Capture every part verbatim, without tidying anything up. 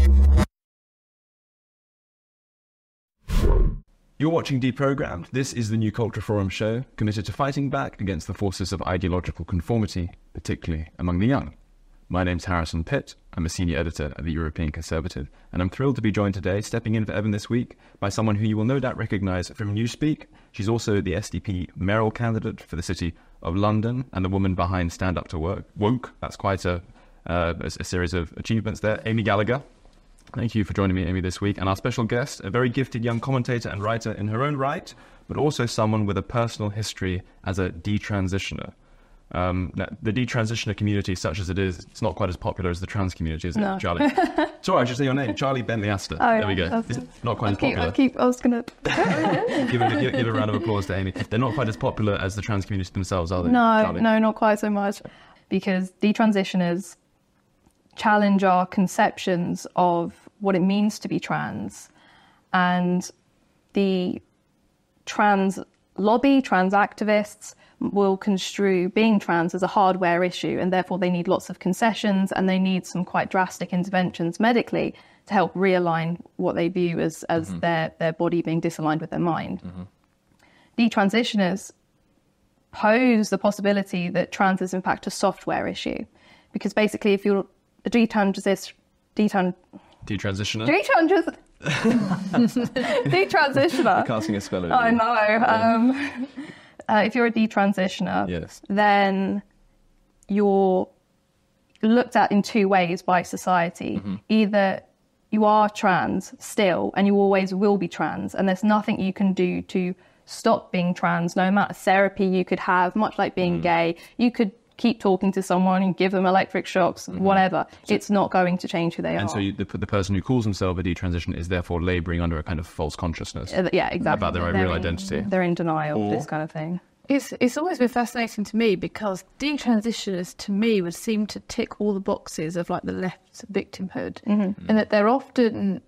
You're watching Deprogrammed. This is the New Culture Forum show committed to fighting back against the forces of ideological conformity, particularly among the young. My name's Harrison Pitt. I'm a senior editor at the European Conservative, and I'm thrilled to be joined today, stepping in for Evan this week, by someone who you will no doubt recognise from Newspeak. She's also the S D P mayoral candidate for the City of London and the woman behind Stand Up to Work. Woke, that's quite a, uh, a, a series of achievements there. Amy Gallagher. Thank you for joining me, Amy, this week. And our special guest, a very gifted young commentator and writer in her own right, but also someone with a personal history as a detransitioner. Um, the detransitioner community, such as it is, it's not quite as popular as the trans community, is it, no. Charlie? Sorry, I should say your name, Charlie Bentley Astor. Oh, there we go. It's not quite I'll as keep, popular. I'll keep, I was going to... give, a, give, give a round of applause to Amy. They're not quite as popular as the trans community themselves, are they, No, Charlie? no, not quite so much. Because detransitioners challenge our conceptions of what it means to be trans, and the trans lobby, trans activists will construe being trans as a hardware issue, and therefore they need lots of concessions and they need some quite drastic interventions medically to help realign what they view as, as mm-hmm. their, their body being disaligned with their mind. Mm-hmm. Detransitioners pose the possibility that trans is in fact a software issue, because basically if you're a detransis, detan, detransitioner, detransis, detransitioner. You're casting a spell over I you. know. Yeah. Um, uh, if you're a detransitioner, yes. then you're looked at in two ways by society. Mm-hmm. Either you are trans still, and you always will be trans, and there's nothing you can do to stop being trans, no amount of therapy you could have, much like being mm. gay. You could keep talking to someone and give them electric shocks, mm-hmm. whatever. So, it's not going to change who they and are. And so you, the, the person who calls himself a detransition is therefore labouring under a kind of false consciousness. Uh, yeah, exactly. About their own they're real in, identity. They're in denial or, of this kind of thing. It's it's always been fascinating to me, because detransitioners to me would seem to tick all the boxes of like the left's victimhood, mm-hmm. and that they're often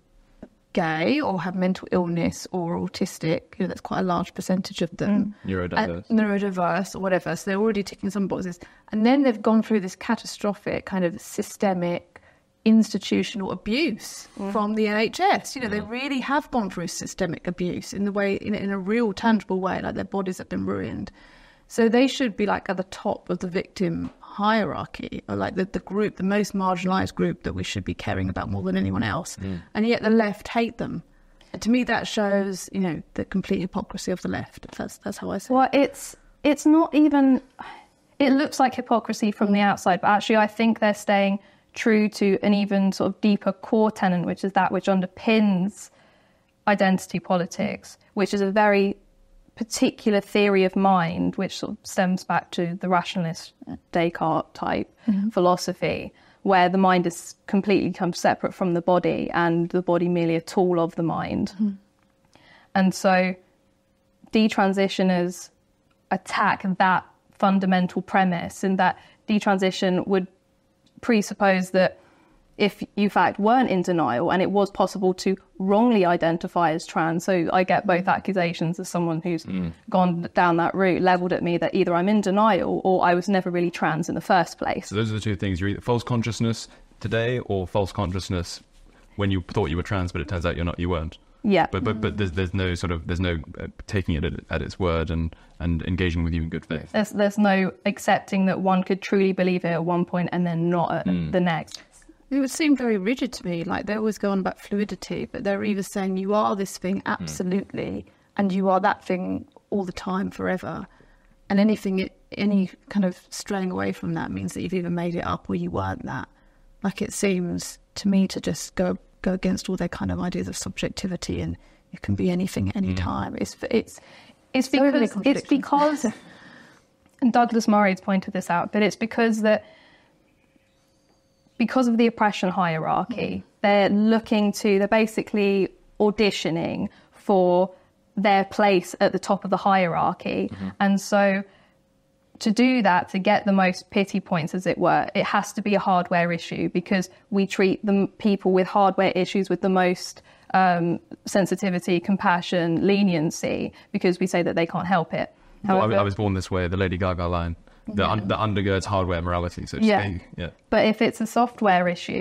gay or have mental illness or autistic. You know, that's quite a large percentage of them. Mm. Neurodiverse. And, neurodiverse or whatever. So they're already ticking some boxes. And then they've gone through this catastrophic kind of systemic institutional abuse mm. from the N H S. You know, mm. they really have gone through systemic abuse in the way, in, in a real tangible way, like their bodies have been ruined. So they should be like at the top of the victim hierarchy, or like the, the group, the most marginalised group that we should be caring about more than anyone else. Mm. And yet the left hate them. And to me, that shows, you know, the complete hypocrisy of the left. That's that's how I say it. Well, it's it's not even... It looks like hypocrisy from the outside, but actually I think they're staying true to an even sort of deeper core tenet, which is that which underpins identity politics, which is a very particular theory of mind, which sort of stems back to the rationalist Descartes type mm-hmm. philosophy, where the mind is completely become separate from the body and the body merely a tool of the mind. Mm-hmm. And so detransitioners attack that fundamental premise, and that detransition would presuppose that if you, in fact, weren't in denial and it was possible to wrongly identify as trans. So I get both accusations as someone who's mm. gone down that route, levelled at me, that either I'm in denial or I was never really trans in the first place. So those are the two things. You're either false consciousness today or false consciousness when you thought you were trans, but it turns out you're not, you weren't. Yeah. But but but there's there's no sort of there's no uh, taking it at, at its word and, and engaging with you in good faith. There's there's no accepting that one could truly believe it at one point and then not at mm. the next. It would seem very rigid to me. Like they always go on about fluidity, but they're either saying you are this thing absolutely mm. and you are that thing all the time forever, and anything any kind of straying away from that means that you've either made it up or you weren't that. Like it seems to me to just go. go against all their kind of ideas of subjectivity, and you can be anything at any mm. time. It's it's it's because it's because and Douglas Murray's pointed this out, but it's because that because of the oppression hierarchy, mm. they're looking to they're basically auditioning for their place at the top of the hierarchy, mm-hmm. and so to do that, to get the most pity points, as it were, it has to be a hardware issue, because we treat the people with hardware issues with the most um, sensitivity, compassion, leniency, because we say that they can't help it. However, well, I, I was born this way, the Lady Gaga line, that, yeah. un, that undergirds hardware morality, so to yeah. speak. Yeah. But if it's a software issue,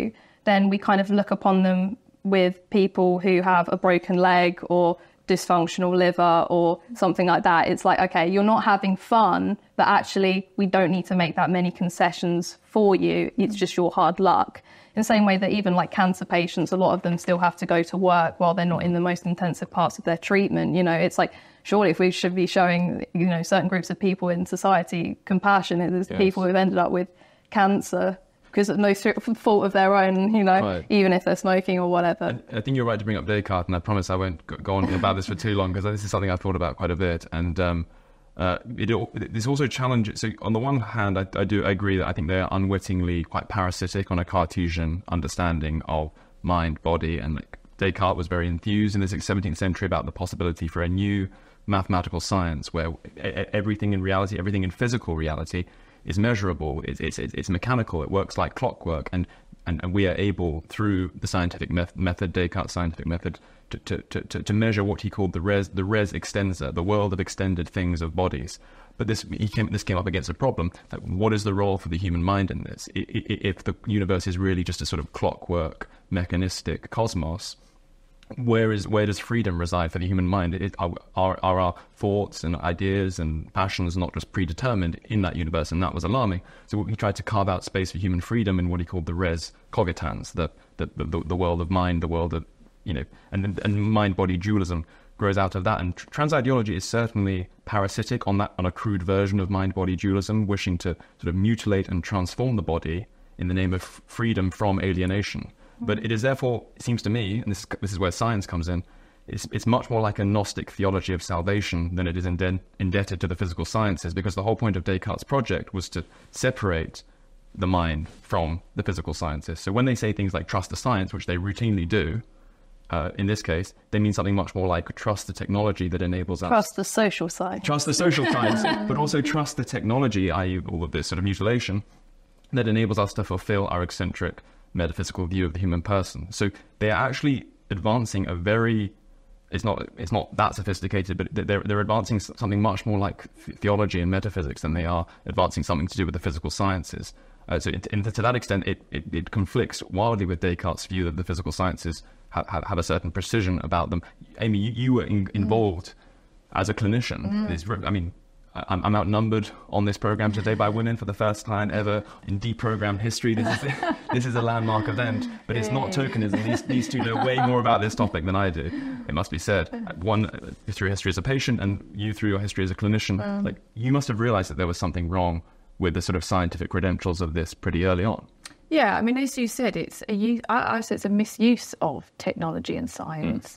then we kind of look upon them with people who have a broken leg or dysfunctional liver or something like that. It's like, okay, you're not having fun, but actually we don't need to make that many concessions for you. It's just your hard luck. In the same way that even like cancer patients, a lot of them still have to go to work while they're not in the most intensive parts of their treatment. You know, it's like, surely if we should be showing, you know, certain groups of people in society compassion, it's yes. people who've ended up with cancer because of no fault of their own, you know, right. even if they're smoking or whatever. And I think you're right to bring up Descartes, and I promise I won't go on about this for too long, because this is something I've thought about quite a bit. And um, uh, it, this also challenges, so on the one hand, I, I do agree that I think they're unwittingly quite parasitic on a Cartesian understanding of mind, body, and like, Descartes was very enthused in the seventeenth century about the possibility for a new mathematical science where everything in reality, everything in physical reality is measurable, it's, it's, it's mechanical, it works like clockwork, and, and, and we are able, through the scientific meth- method, Descartes' scientific method, to, to, to, to measure what he called the res, the res extensa, the world of extended things of bodies. But this he came, this came up against a problem. Like, what is the role for the human mind in this? If the universe is really just a sort of clockwork, mechanistic cosmos, where is where does freedom reside for the human mind? It, are, are are our thoughts and ideas and passions not just predetermined in that universe? And that was alarming. So he tried to carve out space for human freedom in what he called the res cogitans, the the the, the world of mind, the world of, you know, and and mind-body dualism grows out of that. And transideology is certainly parasitic on that, on a crude version of mind-body dualism, wishing to sort of mutilate and transform the body in the name of freedom from alienation. But it is therefore, it seems to me, and this, this is where science comes in, it's, it's much more like a Gnostic theology of salvation than it is inden- indebted to the physical sciences, because the whole point of Descartes' project was to separate the mind from the physical sciences. So when they say things like trust the science, which they routinely do, uh, in this case, they mean something much more like trust the technology that enables us. Trust the social science. Trust the social science, but also trust the technology, that is all of this sort of mutilation, that enables us to fulfill our eccentric metaphysical view of the human person. So they are actually advancing a very, it's not it's not that sophisticated, but they're they're advancing something much more like theology and metaphysics than they are advancing something to do with the physical sciences. Uh, so it, and to that extent, it, it, it conflicts wildly with Descartes' view that the physical sciences have, have, have a certain precision about them. Amy, you, you were in, involved mm. as a clinician. Mm. It's, I mean, I'm, I'm outnumbered on this program today by women for the first time ever in deprogrammed history. This is this is a landmark event, but it's not tokenism. These these two know way more about this topic than I do. It must be said. One through history as a patient, and you through your history as a clinician. Um, like you must have realised that there was something wrong with the sort of scientific credentials of this pretty early on. Yeah, I mean, as you said, it's a use, I, I say it's a misuse of technology and science. Mm.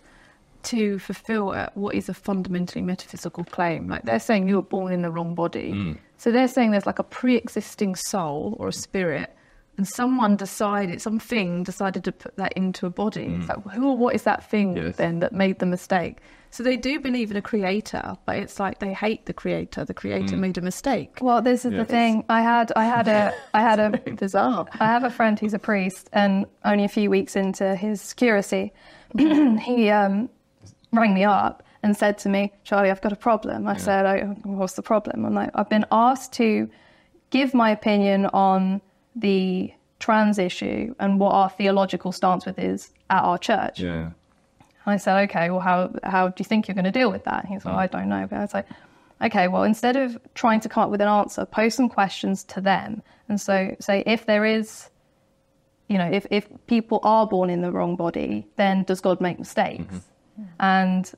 to fulfill uh, what is a fundamentally metaphysical claim. Like they're saying you were born in the wrong body. Mm. So they're saying there's like a pre-existing soul or a spirit, and someone decided, something decided to put that into a body. Mm. It's like, who or what is that thing yes. then that made the mistake? So they do believe in a creator, but it's like they hate the creator. The creator mm. made a mistake. Well, this is yes. the thing. I had, I had a, I had a bizarre. I have a friend who's a priest, and only a few weeks into his curacy, he um. rang me up and said to me, Charlie, I've got a problem. I yeah. said, oh, what's the problem? I'm like, I've been asked to give my opinion on the trans issue and what our theological stance with is at our church. Yeah. And I said, okay, well, how how do you think you're going to deal with that? And he's like, oh. I don't know. But I was like, okay, well, instead of trying to come up with an answer, pose some questions to them. And so say, if there is, you know, if, if people are born in the wrong body, then does God make mistakes? Mm-hmm. And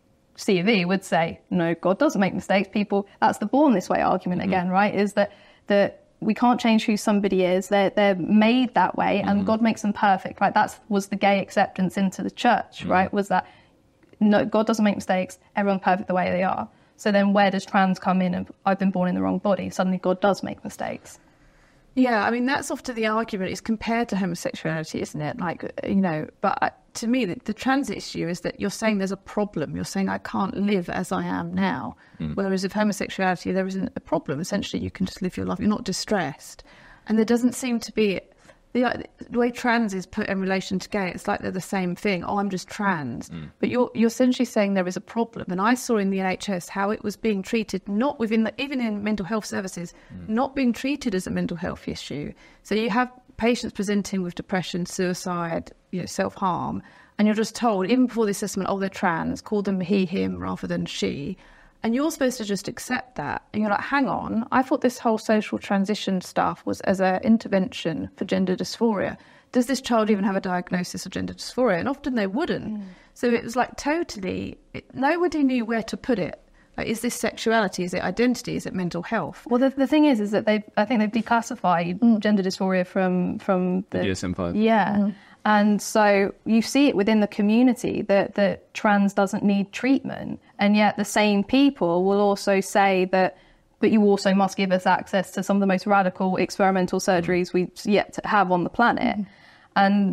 C of E would say, no, God doesn't make mistakes. People, that's the born this way argument mm-hmm. again, right? Is that that we can't change who somebody is. They're they're made that way, and mm-hmm. God makes them perfect, right? That was the gay acceptance into the church, mm-hmm. right? Was that no, God doesn't make mistakes. Everyone's perfect the way they are. So then, where does trans come in? And I've been born in the wrong body. Suddenly, God does make mistakes. Yeah, I mean, that's often the argument. It's compared to homosexuality, isn't it? Like, you know, but to me, the, the trans issue is that you're saying there's a problem. You're saying I can't live as I am now. Mm. Whereas with homosexuality, there isn't a problem. Essentially, you can just live your life. You're not distressed. And there doesn't seem to be... The, the way trans is put in relation to gay, it's like they're the same thing. Oh, I'm just trans. Mm. But you're you're essentially saying there is a problem. And I saw in the N H S how it was being treated, not within the, even in mental health services, mm. not being treated as a mental health issue. So you have patients presenting with depression, suicide, you know, self-harm, and you're just told, even before the assessment, oh, they're trans, call them he, him rather than she. And you're supposed to just accept that. And you're like, hang on, I thought this whole social transition stuff was as an intervention for gender dysphoria. Does this child even have a diagnosis of gender dysphoria? And often they wouldn't. Mm. So it was like totally, it, nobody knew where to put it. Like, is this sexuality? Is it identity? Is it mental health? Well, the, the thing is, is that they, I think they've declassified mm. gender dysphoria from from the D S M five. Yeah, mm. And so you see it within the community that that trans doesn't need treatment, and yet the same people will also say that, but you also must give us access to some of the most radical experimental surgeries we've yet to have on the planet, mm. and.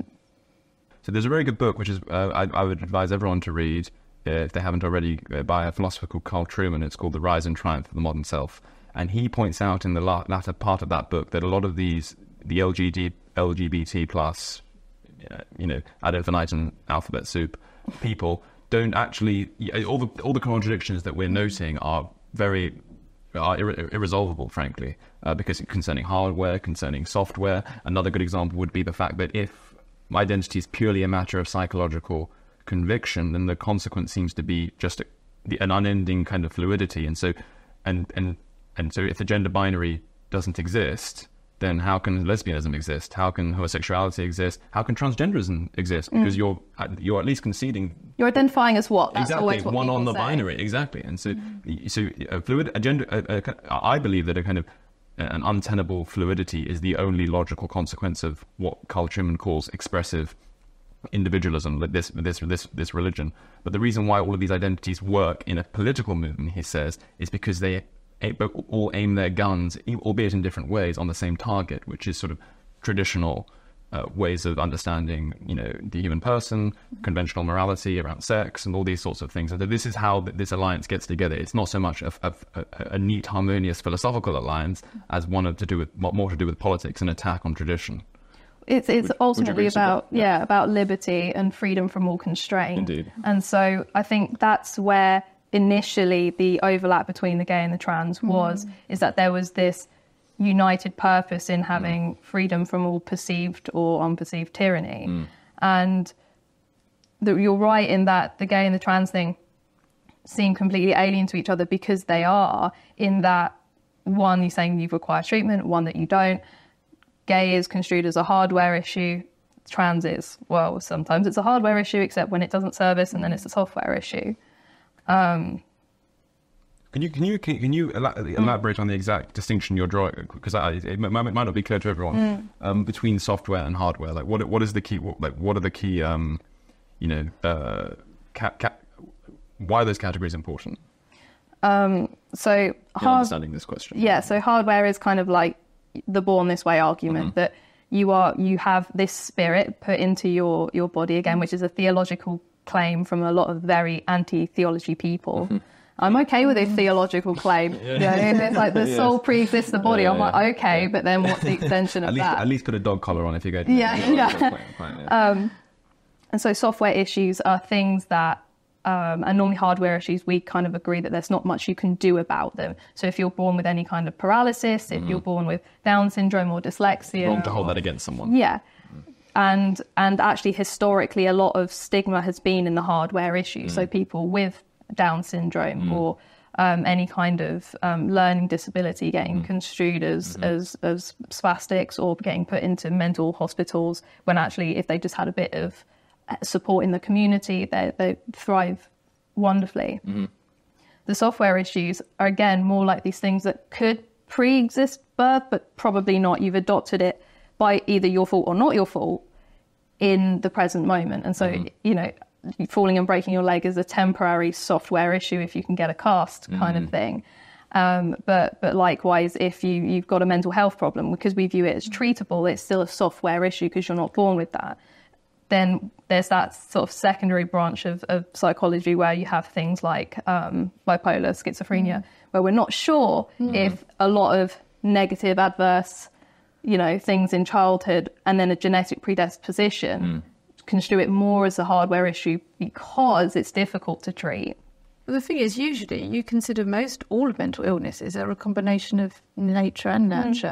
So there's a very good book which is uh, I, I would advise everyone to read. Uh, if they haven't already, uh, by a philosopher called Carl Trueman. It's called The Rise and Triumph of the Modern Self. And he points out in the la- latter part of that book that a lot of these, the L G B T plus, uh, you know, ad infinitum alphabet soup people don't actually, all the all the contradictions that we're noting are very, are ir- irresolvable, frankly, uh, because concerning hardware, concerning software. Another good example would be the fact that if identity is purely a matter of psychological conviction, then the consequence seems to be just a, the, an unending kind of fluidity. And so, and and and so, if the gender binary doesn't exist, then how can lesbianism exist? How can homosexuality exist? How can transgenderism exist? Because mm. you're you're at least conceding you're identifying as what? That's exactly always what one on the say. binary, exactly. And so, mm. so a fluid a gender. A, a, I believe that a kind of an untenable fluidity is the only logical consequence of what Carl Trueman calls expressive individualism, like this this this this religion. But the reason why all of these identities work in a political movement, he says, is because they all aim their guns, albeit in different ways, on the same target, which is sort of traditional uh, ways of understanding, you know, the human person, conventional morality around sex, and all these sorts of things. And so this is how this alliance gets together. It's not so much a, a, a neat, harmonious philosophical alliance as one of to do with more to do with politics, an attack on tradition. It's it's would, ultimately would about yeah. yeah about liberty and freedom from all constraint. Indeed. And so I think that's where initially the overlap between the gay and the trans was, mm. is that there was this united purpose in having mm. freedom from all perceived or unperceived tyranny. Mm. And the, you're right in that the gay and the trans thing seem completely alien to each other, because they are, in that one, you're saying you require treatment, one that you don't. Gay is construed as a hardware issue. Trans is, well, sometimes it's a hardware issue, except when it doesn't service, and then it's a software issue. Um, can you can you can you elaborate mm. on the exact distinction you're drawing? Because it might, might not be clear to everyone mm. um, between software and hardware. Like, what what is the key? Like, what are the key? Um, you know, uh, ca- ca- why are those categories important? Um, so, hard- understanding this question. Yeah. So, hardware is kind of like the born this way argument, mm-hmm. that you are you have this spirit put into your your body again, which is a theological claim from a lot of very anti-theology people. Mm-hmm. I'm okay with a theological claim. yeah. Yeah, it's like the yeah. soul pre-exists the body. Yeah, I'm like, yeah. okay, but then what's the extension of at least, that? At least put a dog collar on if you go to yeah, yeah. yeah. Um, and so software issues are things that Um, and normally hardware issues, we kind of agree that there's not much you can do about them. So if you're born with any kind of paralysis, if mm. you're born with Down syndrome or dyslexia. Wrong to hold or, that against someone. Yeah. Mm. And and actually historically a lot of stigma has been in the hardware issue. Mm. So people with Down syndrome mm. or um, any kind of um, learning disability getting mm. construed as, mm-hmm. as, as spastics or getting put into mental hospitals, when actually if they just had a bit of support in the community, they, they thrive wonderfully. Mm-hmm. The software issues are, again, more like these things that could pre-exist birth, but probably not. You've adopted it by either your fault or not your fault in the present moment. And so, mm-hmm. you know, falling and breaking your leg is a temporary software issue if you can get a cast mm-hmm. kind of thing. Um, but but likewise, if you, you've got a mental health problem, because we view it as treatable, it's still a software issue because you're not born with that. Then there's that sort of secondary branch of, of psychology where you have things like um, bipolar, schizophrenia, mm. where we're not sure mm. if a lot of negative, adverse, you know, things in childhood and then a genetic predisposition mm. construe it more as a hardware issue because it's difficult to treat. Well, the thing is, usually you consider most all of mental illnesses are a combination of nature and nurture. Mm.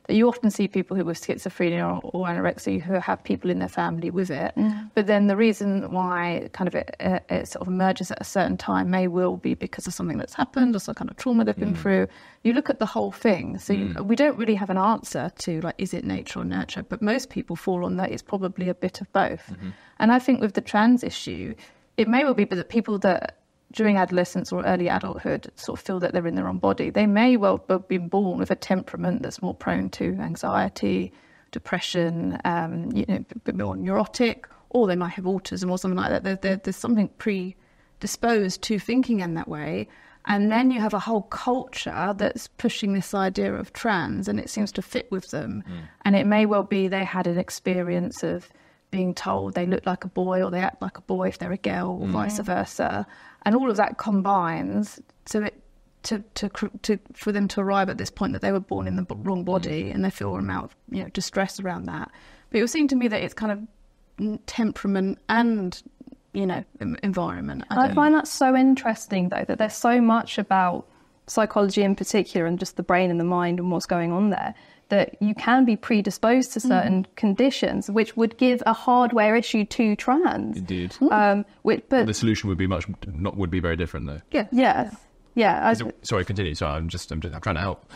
that you often see people who with schizophrenia or, or anorexia who have people in their family with it. Mm. But then the reason why kind of it, it, it sort of emerges at a certain time may well be because of something that's happened or some kind of trauma they've been mm. through. You look at the whole thing. So mm. you, we don't really have an answer to, like, is it nature or nurture? But most people fall on that it's probably a bit of both. Mm-hmm. And I think with the trans issue, it may well be that people that during adolescence or early adulthood sort of feel that they're in their own body, they may well have been born with a temperament that's more prone to anxiety, depression, um, you know, a bit more neurotic, or they might have autism or something like that. There, there, there's something predisposed to thinking in that way. And then you have a whole culture that's pushing this idea of trans, and it seems to fit with them. Mm. And it may well be they had an experience of being told they look like a boy or they act like a boy if they're a girl, or mm. vice versa. And all of that combines to it to, to to for them to arrive at this point that they were born in the wrong body, and they feel an amount of, you know, distress around that. But it would seem to me that it's kind of temperament and, you know, environment. I, I find that so interesting, though, that there's so much about psychology in particular and just the brain and the mind and what's going on there, that you can be predisposed to certain mm. conditions, which would give a hardware issue to trans. Indeed. Um, which, but the solution would be much not would be very different, though. Yeah. Yes. Yeah. Is it, sorry, continue. Sorry, I'm just I'm just I'm trying to help.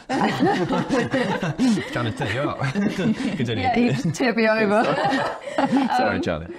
trying to tell you up. Continue. Yeah, you tip me over. Sorry, um, Charlie.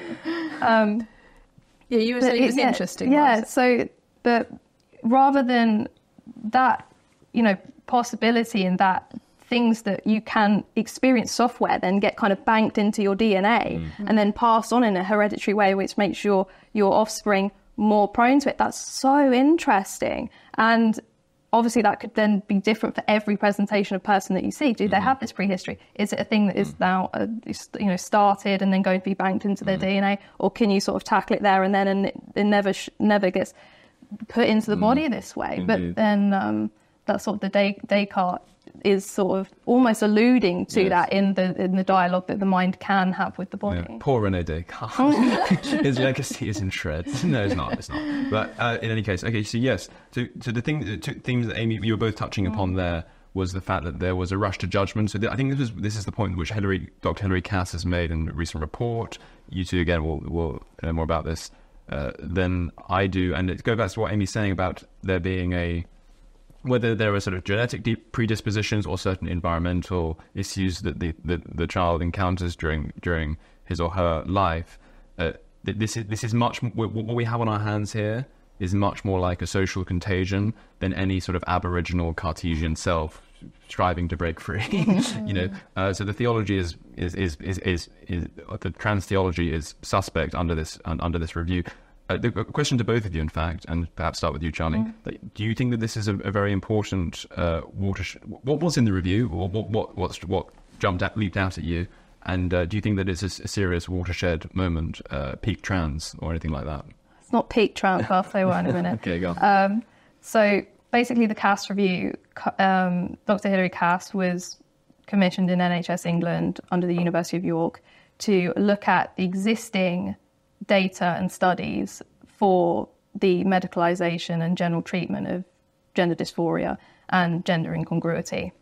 Um, yeah, you were saying it was yeah, interesting. Yeah. So, but rather than that, you know, possibility and that things that you can experience software then get kind of banked into your D N A mm. and then passed on in a hereditary way, which makes your your offspring more prone to it. That's so interesting. And obviously that could then be different for every presentation of person that you see. Do mm-hmm. they have this prehistory? Is it a thing that is mm. now uh, you know started and then going to be banked into their mm. D N A, or can you sort of tackle it there and then and it, it never sh- never gets put into the mm. body this way? Indeed. But then um, that's sort of the Des- Descartes is sort of almost alluding to yes. that in the in the dialogue that the mind can have with the body. Yeah. Poor René Descartes. His legacy is in shreds. No, it's not. It's not. But uh, in any case, okay. So yes. So, so the thing, the two themes that Amy, you were both touching mm. upon there was the fact that there was a rush to judgment. So th- I think this was this is the point which Hilary, Doctor Hilary Cass has made in a recent report. You two again will will know more about this uh, than I do. And it goes back to what Amy's saying about there being a whether there are sort of genetic predispositions or certain environmental issues that the, the, the child encounters during during his or her life. Uh, this is this is much what we have on our hands here is much more like a social contagion than any sort of aboriginal Cartesian self striving to break free. you know, uh, so the theology is is is is, is, is the trans theology is suspect under this under this review. Uh, the question to both of you, in fact, and perhaps start with you, Charlie. Mm. Do you think that this is a, a very important uh, watershed? What was in the review, or what what what's, what jumped out, leaped out at you? And uh, do you think that it's a, a serious watershed moment, uh, peak trans, or anything like that? It's not peak trans, but I'll say one in a minute. Okay, go on. Um, so basically, the Cass review, um, Doctor Hilary Cass was commissioned in N H S England under the University of York to look at the existing data and studies for the medicalisation and general treatment of gender dysphoria and gender incongruity.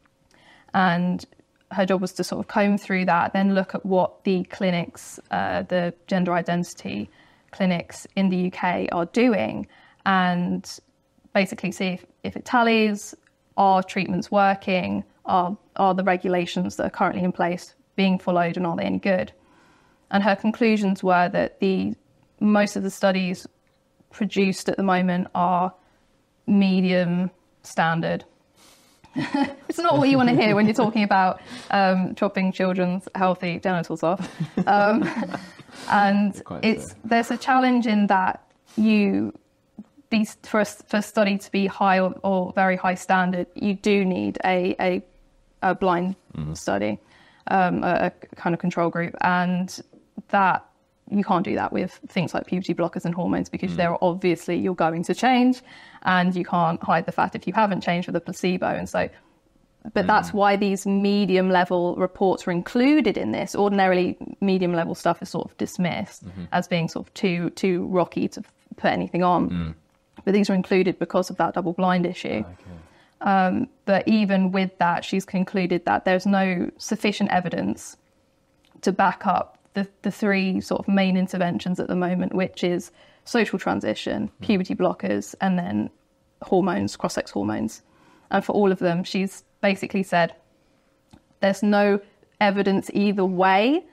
And her job was to sort of comb through that, then look at what the clinics, uh, the gender identity clinics in the U K are doing, and basically see if, if it tallies, are treatments working, are, are the regulations that are currently in place being followed, and are they any good? And her conclusions were that the most of the studies produced at the moment are medium standard. It's not what you want to hear when you're talking about um, chopping children's healthy genitals off. Um, and it's so. There's a challenge in that you these for a, for a study to be high or, or very high standard, you do need a a, a blind mm-hmm. study, um, a, a kind of control group, and that you can't do that with things like puberty blockers and hormones, because mm. they're obviously you're going to change, and you can't hide the fact if you haven't changed with a placebo. And so, but mm. that's why these medium level reports are included in this. Ordinarily, medium level stuff is sort of dismissed mm-hmm. as being sort of too too rocky to put anything on. Mm. But these are included because of that double blind issue. Okay. Um, but even with that, she's concluded that there's no sufficient evidence to back up the, the three sort of main interventions at the moment, which is social transition, puberty blockers, and then hormones, cross-sex hormones. And for all of them, she's basically said there's no evidence either way,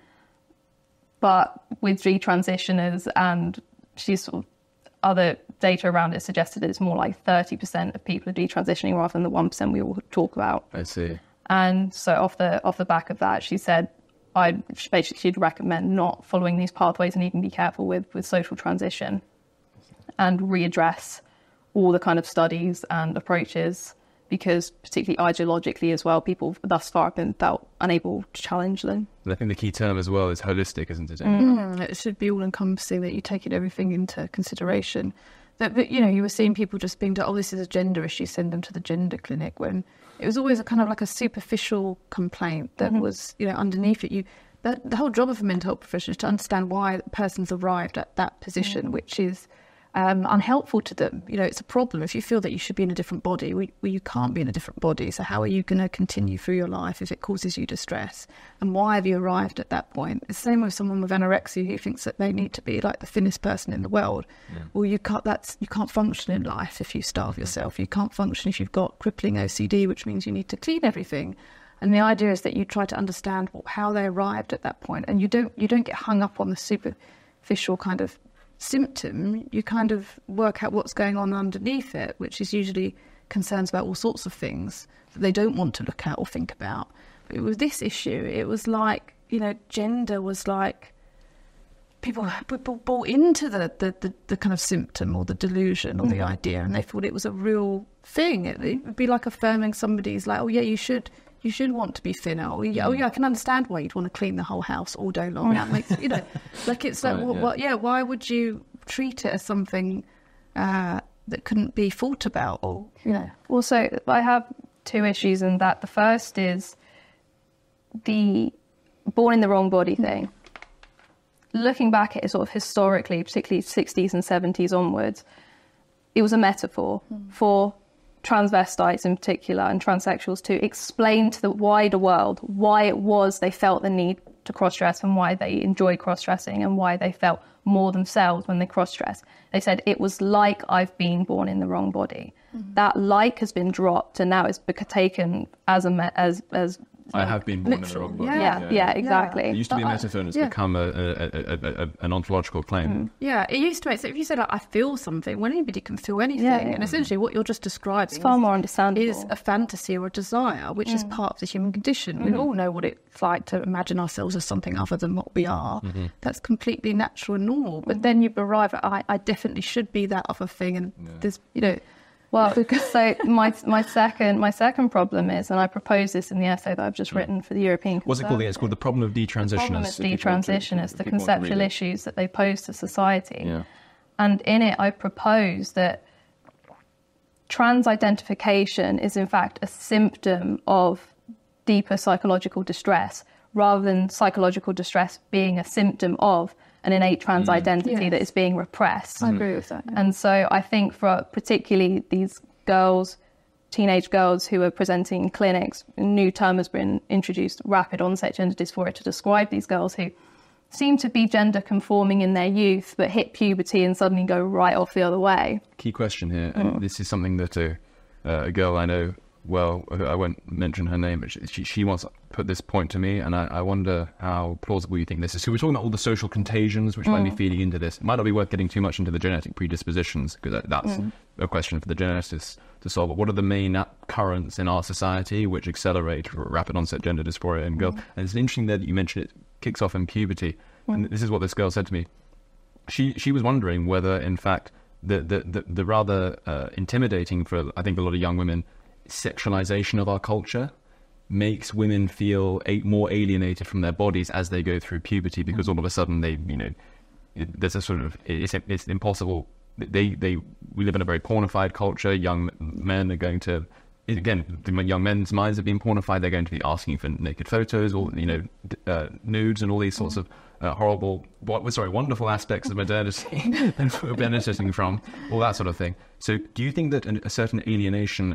but with detransitioners, and she's sort of other data around it suggested it's more like thirty percent of people are detransitioning rather than the one percent we all talk about. I see. And so off the off the back of that, she said I'd basically she'd recommend not following these pathways and even be careful with, with social transition and readdress all the kind of studies and approaches, because particularly ideologically as well, people thus far have been felt unable to challenge them. And I think the key term as well is holistic, isn't it? Mm, it should be all encompassing, that you take it, everything into consideration. That, but, you know, you were seeing people just being, oh, this is a gender issue, send them to the gender clinic, when it was always a kind of like a superficial complaint that mm-hmm. was, you know, underneath it. You, the, the whole job of a mental health professional is to understand why the person's arrived at that position, mm-hmm. which is um, unhelpful to them. You know, it's a problem. If you feel that you should be in a different body, well, you can't be in a different body. So how are you going to continue through your life if it causes you distress? And why have you arrived at that point? It's the same with someone with anorexia who thinks that they need to be like the thinnest person in the world. Yeah. Well, you can't, that's, you can't function in life if you starve yourself. You can't function if you've got crippling O C D, which means you need to clean everything. And the idea is that you try to understand how they arrived at that point, and you don't you don't get hung up on the superficial kind of symptom. You kind of work out what's going on underneath it, which is usually concerns about all sorts of things that they don't want to look at or think about. But with this issue, it was like, you know, gender was like people, people bought into the, the, the, the kind of symptom or the delusion or mm-hmm. the idea, and they thought it was a real thing. It, it would be like affirming somebody's like, oh yeah, you should you should want to be thinner. Or, yeah, oh yeah, I can understand why you'd want to clean the whole house all day long. That makes, you know, like it's like, right, well, yeah. Well, yeah, why would you treat it as something uh, that couldn't be thought about? Or, you know. Well, so I have two issues in that. The first is the born in the wrong body thing. Looking back at it sort of historically, particularly sixties and seventies onwards, it was a metaphor mm. for transvestites in particular and transsexuals to explain to the wider world why it was they felt the need to cross-dress and why they enjoy cross-dressing and why they felt more themselves when they cross-dress. They said it was like I've been born in the wrong body. Mm-hmm. That like has been dropped and now it's taken as a me- as as I have been born literal. in the wrong body. Yeah, yeah, yeah exactly. It used to be a metaphor and it's yeah. become a, a, a, a, a, an ontological claim. Mm. Yeah, it used to make, so if you said, like, I feel something, well, anybody can feel anything. Yeah, yeah. And essentially what you're just describing it's far more understandable. Is a fantasy or a desire, which mm. is part of the human condition. Mm. We all know what it's like to imagine ourselves as something other than what we are. Mm-hmm. That's completely natural and normal. But then you arrive at, I, I definitely should be that other thing. And yeah. there's, you know... Well, so my my second my second problem is, and I propose this in the essay that I've just written for the European. What's it called? It's called the problem of detransitioners. The problem of detransitioners, the conceptual issues that they pose to society. Yeah. And in it, I propose that trans identification is in fact a symptom of deeper psychological distress, rather than psychological distress being a symptom of an innate trans mm. identity yes. that is being repressed. I agree with that. Yeah. And so I think for particularly these girls, teenage girls who are presenting in clinics, a new term has been introduced, rapid onset gender dysphoria, to describe these girls who seem to be gender conforming in their youth, but hit puberty and suddenly go right off the other way. Key question here, mm. and this is something that a, uh, a girl I know well, I won't mention her name, but she, she once put this point to me, and I, I wonder how plausible you think this is. So we're talking about all the social contagions which mm. might be feeding into this. It might not be worth getting too much into the genetic predispositions, because that, that's mm. a question for the geneticists to solve. But what are the main currents in our society which accelerate rapid onset gender dysphoria in girls? Mm. And it's interesting that you mentioned it kicks off in puberty. Mm. And this is what this girl said to me. She she was wondering whether, in fact, the, the, the, the rather uh, intimidating for, I think, a lot of young women, sexualization of our culture makes women feel a, more alienated from their bodies as they go through puberty, because all of a sudden they, you know, it, there's a sort of, it's, it's impossible. They, they, we live in a very pornified culture. Young men are going to, again, the young men's minds have been pornified. They're going to be asking for naked photos, or, you know, uh, nudes and all these sorts of uh, horrible, what, sorry, wonderful aspects of modernity that we're benefiting from, all that sort of thing. So do you think that a certain alienation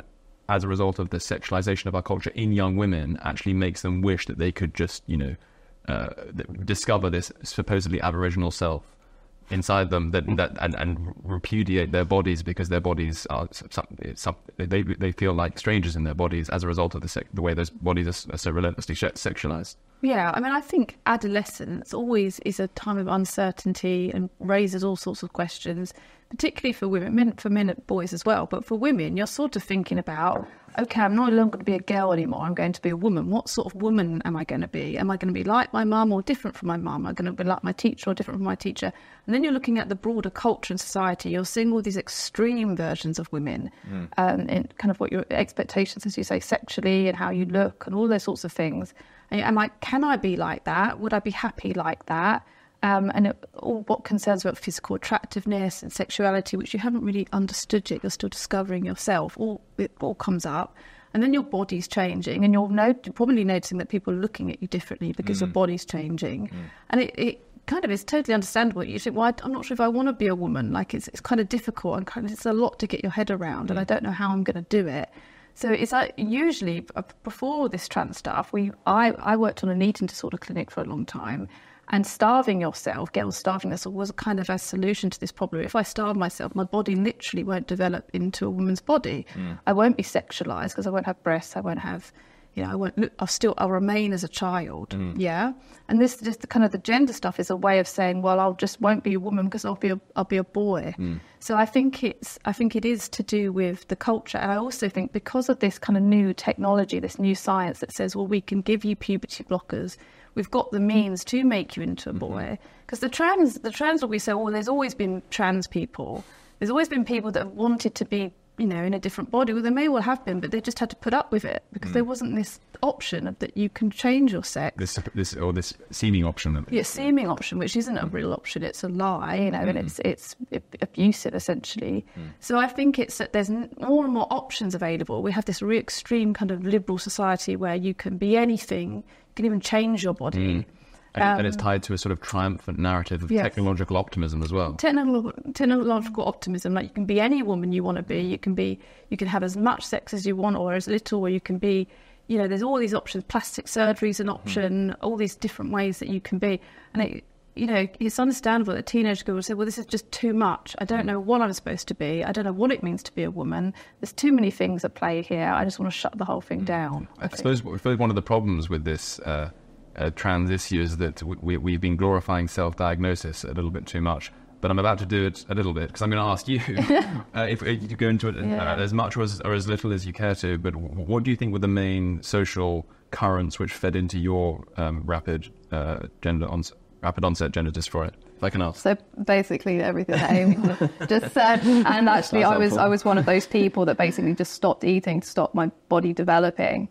as a result of the sexualization of our culture in young women, actually makes them wish that they could just, you know, uh, discover this supposedly aboriginal self inside them, that that and, and repudiate their bodies because their bodies are some, some, they they feel like strangers in their bodies as a result of the sec- the way those bodies are, are so relentlessly sexualized. Yeah, I mean, I think adolescence always is a time of uncertainty and raises all sorts of questions, particularly for women, men, for men and boys as well. But for women, you're sort of thinking about, okay, I'm no longer going to be a girl anymore. I'm going to be a woman. What sort of woman am I going to be? Am I going to be like my mum or different from my mum? Am I going to be like my teacher or different from my teacher? And then you're looking at the broader culture and society. You're seeing all these extreme versions of women, mm. um, and kind of what your expectations, as you say, sexually and how you look and all those sorts of things. And am I, can I be like that? Would I be happy like that? Um, and it, all what concerns about physical attractiveness and sexuality, which you haven't really understood yet, you're still discovering yourself, all it all comes up. And then your body's changing, and you're, no, you're probably noticing that people are looking at you differently because mm. your body's changing. Mm. And it, it kind of is totally understandable. You think, well, I'm not sure if I want to be a woman. Like, it's it's kind of difficult, and kind of, it's a lot to get your head around, mm. and I don't know how I'm going to do it. So it's like, usually before this trans stuff, we I, I worked on an eating disorder clinic for a long time, and starving yourself, girls starving themselves, was kind of a solution to this problem. If I starve myself, my body literally won't develop into a woman's body. Mm. I won't be sexualized because I won't have breasts, I won't have, you know, I won't look, I'll still, I'll remain as a child. Mm. Yeah. And this, just the kind of the gender stuff is a way of saying, well, I'll just won't be a woman because I'll be a, I'll be a boy. Mm. So I think it's, I think it is to do with the culture. And I also think because of this kind of new technology, this new science that says, well, we can give you puberty blockers, we've got the means to make you into a boy. Because mm-hmm. the trans, the trans, what we say, well, there's always been trans people. There's always been people that have wanted to be, you know, in a different body. Well, they may well have been, but they just had to put up with it because mm. there wasn't this option of that you can change your sex. This, this, or this seeming option. Yeah, seeming option, which isn't a real option. It's a lie, you know, mm. and it's it's abusive essentially. Mm. So I think it's that there's more and more options available. We have this really extreme kind of liberal society where you can be anything, you can even change your body. Mm. And, um, and it's tied to a sort of triumphant narrative of yes. technological optimism as well. Technological, technological optimism, like you can be any woman you want to be. You can be, you can have as much sex as you want or as little, or you can be, you know, there's all these options. Plastic surgery is an option, mm. all these different ways that you can be. And, it, you know, it's understandable that a teenage girl would say, well, this is just too much. I don't know what I'm supposed to be. I don't know what it means to be a woman. There's too many things at play here. I just want to shut the whole thing mm. down. I, I suppose, I suppose one of the problems with this uh, Uh, trans issues that we, we've been glorifying self-diagnosis a little bit too much, but I'm about to do it a little bit because I'm going to ask you uh, if, if you go into it yeah. uh, as much or as, or as little as you care to, but what do you think were the main social currents which fed into your um, rapid uh, gender on, rapid onset gender dysphoria? If I can ask. So basically everything that Amy just said, and actually I was I was one of those people that basically just stopped eating to stop my body developing.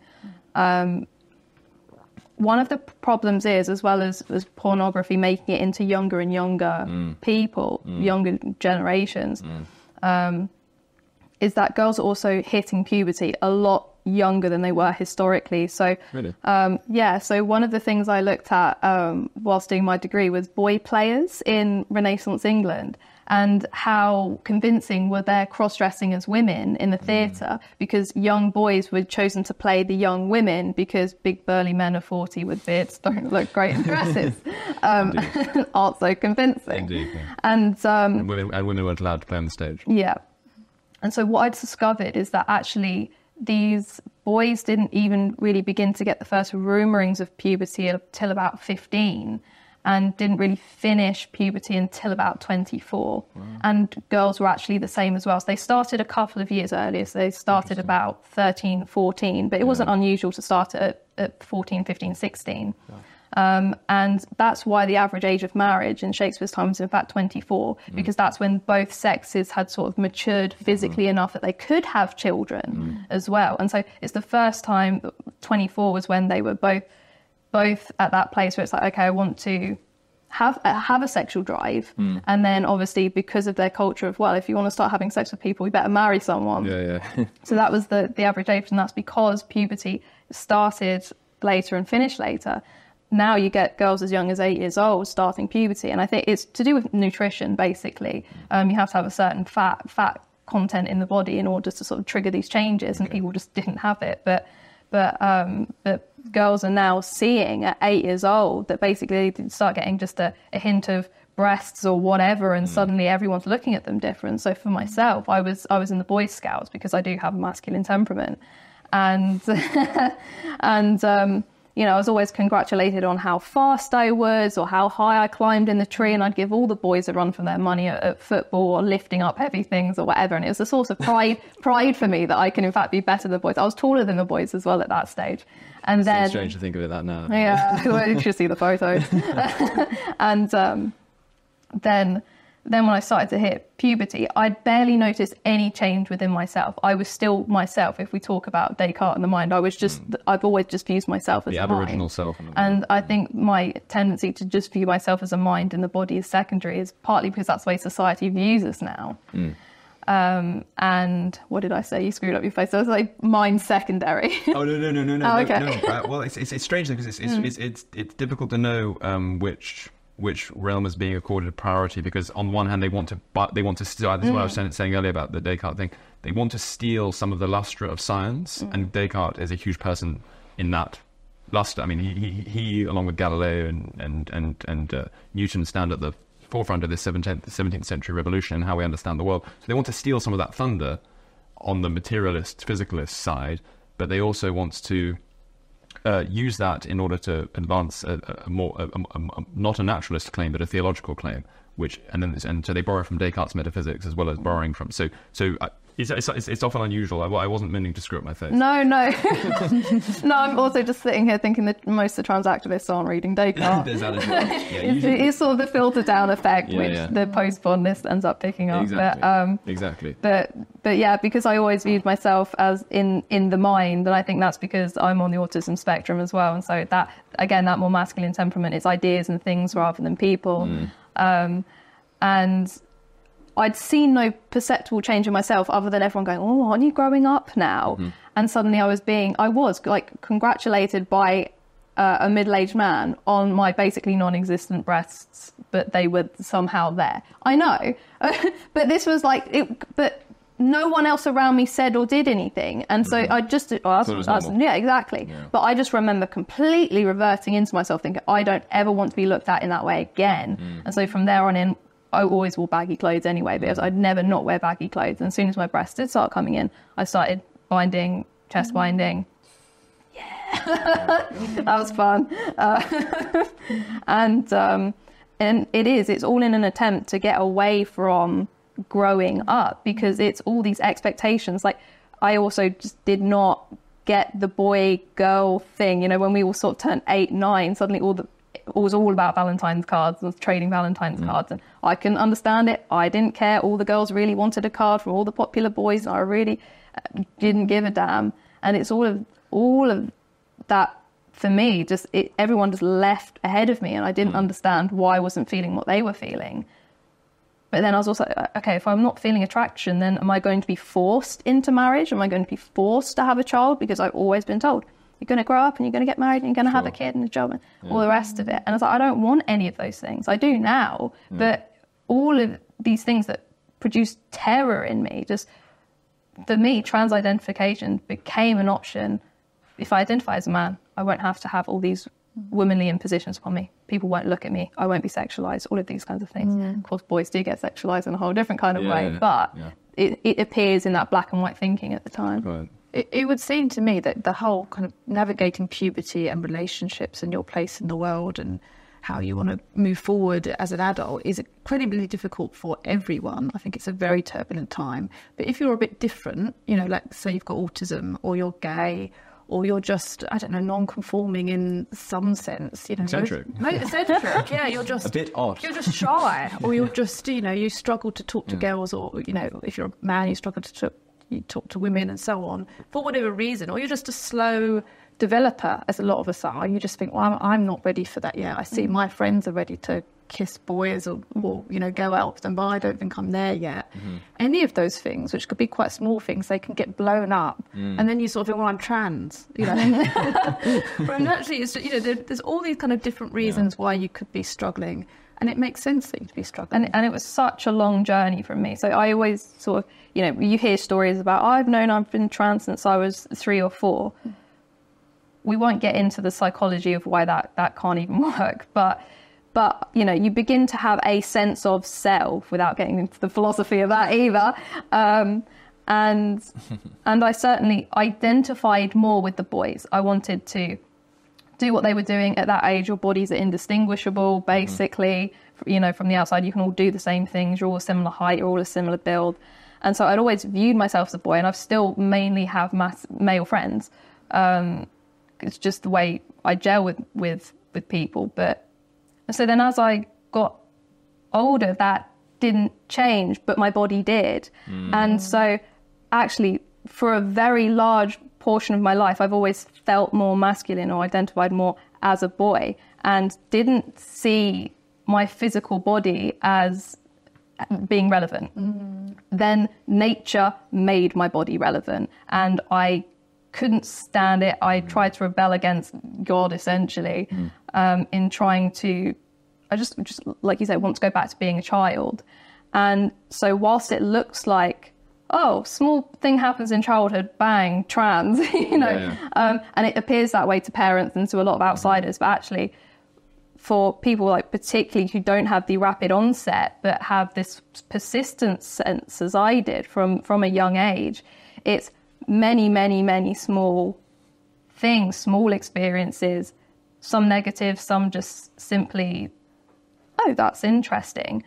Um, One of the problems is, as well as, as pornography making it into younger and younger mm. people, mm. younger generations, mm. um, is that girls are also hitting puberty a lot younger than they were historically. So, really? um, yeah, so one of the things I looked at um, whilst doing my degree was boy players in Renaissance England, and how convincing were their cross-dressing as women in the theatre, mm. because young boys were chosen to play the young women because big burly men of forty with beards don't look great in dresses. um, aren't so convincing. Indeed, yeah. And, um, and, women, and women weren't allowed to play on the stage. Yeah. And so what I'd discovered is that actually these boys didn't even really begin to get the first rumourings of puberty until about fifteen. And didn't really finish puberty until about twenty-four. Wow. And girls were actually the same as well. So they started a couple of years earlier. So they started about thirteen, fourteen, but it yeah. wasn't unusual to start at, at fourteen, fifteen, sixteen. Yeah. Um, and that's why the average age of marriage in Shakespeare's time was in fact twenty-four, mm. because that's when both sexes had sort of matured physically mm. enough that they could have children mm. as well. And so it's the first time, twenty-four was when they were both both at that place where it's like, okay, I want to have uh, have a sexual drive. Mm. And then obviously because of their culture of, well, if you want to start having sex with people, you better marry someone. Yeah, yeah. So that was the, the average age, and that's because puberty started later and finished later. Now you get girls as young as eight years old starting puberty. And I think it's to do with nutrition, basically. Um, you have to have a certain fat fat content in the body in order to sort of trigger these changes, and people just didn't have it. But but um, but girls are now seeing at eight years old that basically they start getting just a, a hint of breasts or whatever, and mm. suddenly everyone's looking at them different. So for myself, I was I was in the Boy Scouts because I do have a masculine temperament, and and um, you know, I was always congratulated on how fast I was or how high I climbed in the tree, and I'd give all the boys a run for their money at, at football or lifting up heavy things or whatever. And it was a source of pride pride for me that I can in fact be better than the boys. I was taller than the boys as well at that stage. And it's then strange to think of it that now. Yeah, you should see the photos. and um, then then when I started to hit puberty, I'd barely noticed any change within myself. I was still myself. If we talk about Descartes and the mind, I was just, mm. I've always just viewed myself as the a aboriginal mind. self. And, and I think my tendency to just view myself as a mind and the body as secondary is partly because that's the way society views us now. Mm. Um, and what did I say? You screwed up your face. So I was like, mind secondary. oh, no, no, no, no, no. oh, okay. no, no. Uh, well, it's, it's, it's strange because it's, it's, mm. it's, it's, it's difficult to know um, which... which realm is being accorded priority, because on one hand they want to but they want to steal, this is what I was saying, saying earlier about the Descartes thing, they want to steal some of the lustre of science, mm. and Descartes is a huge person in that lustre. I mean, he he, he along with Galileo and and and, and uh, Newton stand at the forefront of this seventeenth, seventeenth century revolution and how we understand the world. So they want to steal some of that thunder on the materialist, physicalist side, but they also want to Uh, use that in order to advance a, a more, a, a, a, not a naturalist claim, but a theological claim. Which and then and so they borrow from Descartes' metaphysics as well as borrowing from. So so uh, it's, it's it's often unusual. I, I wasn't meaning to screw up my face. No, no, no. I'm also just sitting here thinking that most of the trans activists aren't reading Descartes. There's that as well. Yeah, it's, it's sort of the filter down effect, yeah, which yeah. the post-modernist ends up picking up. Exactly. But, um, exactly. But but yeah, because I always viewed myself as in in the mind, and I think that's because I'm on the autism spectrum as well, and so that again, that more masculine temperament, it's ideas and things rather than people. Mm. Um, and I'd seen no perceptible change in myself other than everyone going, oh, aren't you growing up now? Mm-hmm. And suddenly I was being, I was like congratulated by uh, a middle-aged man on my basically non-existent breasts, but they were somehow there. I know, but this was like, it, but no one else around me said or did anything. And so mm-hmm. I just, oh, that's, that's, yeah, exactly. Yeah. But I just remember completely reverting into myself thinking, I don't ever want to be looked at in that way again. Mm. And so from there on in, I always wore baggy clothes anyway, because I'd never not wear baggy clothes. And as soon as my breasts did start coming in, I started binding, chest binding. Yeah, that was fun. Uh, and um, and it is, it's all in an attempt to get away from growing up, because it's all these expectations. Like, I also just did not get the boy girl thing. You know, when we all sort of turned eight, nine, suddenly all the it was all about Valentine's cards and trading Valentine's mm. cards, and I couldn't understand it. I didn't care. All the girls really wanted a card from all the popular boys, and I really didn't give a damn. And it's all of all of that for me. Just it, everyone just left ahead of me, and I didn't mm. understand why I wasn't feeling what they were feeling. But then I was also, okay, if I'm not feeling attraction, then am I going to be forced into marriage? Am I going to be forced to have a child? Because I've always been told, you're going to grow up and you're going to get married and you're going to sure. have a kid and a job and yeah. all the rest of it. And I was like, I don't want any of those things. I do now, yeah. but all of these things that produce terror in me, just for me, trans identification became an option. If I identify as a man, I won't have to have all these womanly impositions upon me. People won't look at me. I won't be sexualized, all of these kinds of things. Mm. Of course, boys do get sexualized in a whole different kind of yeah, way, yeah, but yeah. It, it appears in that black and white thinking at the time. Right. It, it would seem to me that the whole kind of navigating puberty and relationships and your place in the world and how you want to move forward as an adult is incredibly difficult for everyone. I think it's a very turbulent time. But if you're a bit different, you know, like say you've got autism, or you're gay, or you're just, I don't know, non-conforming in some sense, you know. Eccentric. No, eccentric, yeah, you're just... a bit odd. You're just shy, or you're just, you know, you struggle to talk to yeah. girls, or, you know, if you're a man, you struggle to talk, you talk to women and so on, for whatever reason, or you're just a slow developer, as a lot of us are. You just think, well, I'm, I'm not ready for that yet. I see my friends are ready to kiss boys or, or you know, go out with them, but I don't think I'm there yet. Mm-hmm. Any of those things, which could be quite small things, they can get blown up, mm. and then you sort of think, well, I'm trans, you know. But actually, it's, you know, there, there's all these kind of different reasons yeah. why you could be struggling. And it makes sense that you'd be struggling. And, and it was such a long journey for me. So I always sort of, you know, you hear stories about, oh, I've known I've been trans since I was three or four. We won't get into the psychology of why that, that can't even work. But, but, you know, you begin to have a sense of self without getting into the philosophy of that either. Um, and, and I certainly identified more with the boys. I wanted to do what they were doing at that age. Your bodies are indistinguishable, basically. Mm-hmm. You know, from the outside, you can all do the same things. You're all a similar height. You're all a similar build. And so I'd always viewed myself as a boy, and I've still mainly have mass, male friends. Um, it's just the way I gel with, with, with people. But so then as I got older, that didn't change, but my body did. Mm. And so actually, for a very large portion of my life, I've always felt more masculine or identified more as a boy, and didn't see my physical body as being relevant. Mm. Then nature made my body relevant, and I couldn't stand it. I tried to rebel against God, essentially, mm. um, in trying to, I just, just like you said, want to go back to being a child. And so whilst it looks like, oh, small thing happens in childhood, bang, trans, you know, yeah, yeah. Um, and it appears that way to parents and to a lot of outsiders, but actually for people like particularly who don't have the rapid onset, but have this persistent sense as I did from, from a young age, it's many, many, many small things, small experiences, some negative, some just simply, oh, that's interesting,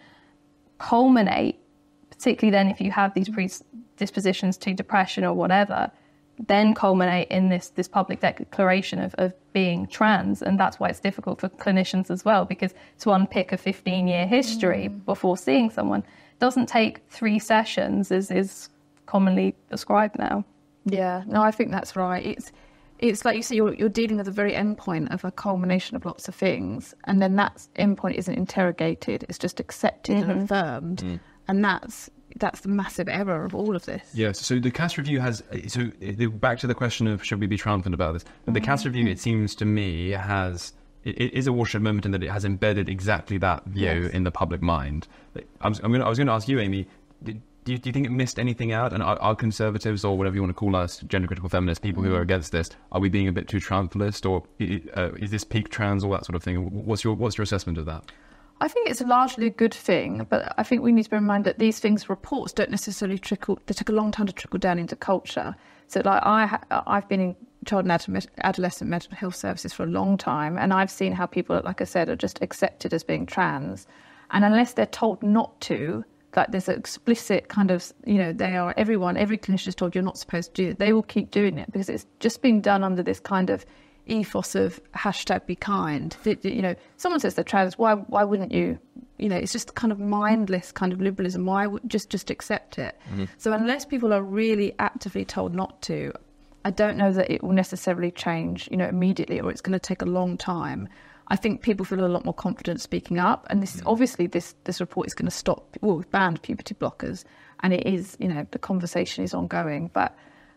culminate, particularly then if you have these predispositions to depression or whatever, then culminate in this this public declaration of, of being trans. And that's why it's difficult for clinicians as well, because to unpick a fifteen-year history mm. before seeing someone doesn't take three sessions, as is commonly prescribed now. Yeah, no, I think that's right. It's it's like you say, you're, you're dealing with the very end point of a culmination of lots of things, and then that end point isn't interrogated, it's just accepted mm-hmm. and affirmed. Mm. And that's that's the massive error of all of this. Yes. So the C A S review has. So back to the question of should we be triumphant about this? But the mm-hmm. C A S review, it seems to me, has it, it is a watershed moment in that it has embedded exactly that view yes. in the public mind. I was, I'm going. I was going to ask you, Amy. Did, do you, do you think it missed anything out? And are, are conservatives, or whatever you want to call us, gender critical feminists, people mm-hmm. who are against this, are we being a bit too triumphalist, or uh, is this peak trans, all that sort of thing? What's your What's your assessment of that? I think it's largely a good thing, but I think we need to bear in mind that these things, reports, don't necessarily trickle. They take a long time to trickle down into culture. So, like I, I've been in child and adolescent mental health services for a long time, and I've seen how people, like I said, are just accepted as being trans, and unless they're told not to, like there's an explicit kind of, you know, they are everyone, every clinician is told you're not supposed to do it. They will keep doing it because it's just being done under this kind of ethos of hashtag be kind. You know, someone says they're trans, why why wouldn't you? You know, it's just kind of mindless kind of liberalism. Why would just just accept it? Mm-hmm. So unless people are really actively told not to, I don't know that it will necessarily change, you know, immediately, or it's going to take a long time. I think people feel a lot more confident speaking up, and this mm-hmm. obviously this this report is going to stop. Well, we've banned puberty blockers, and it is, you know, the conversation is ongoing. But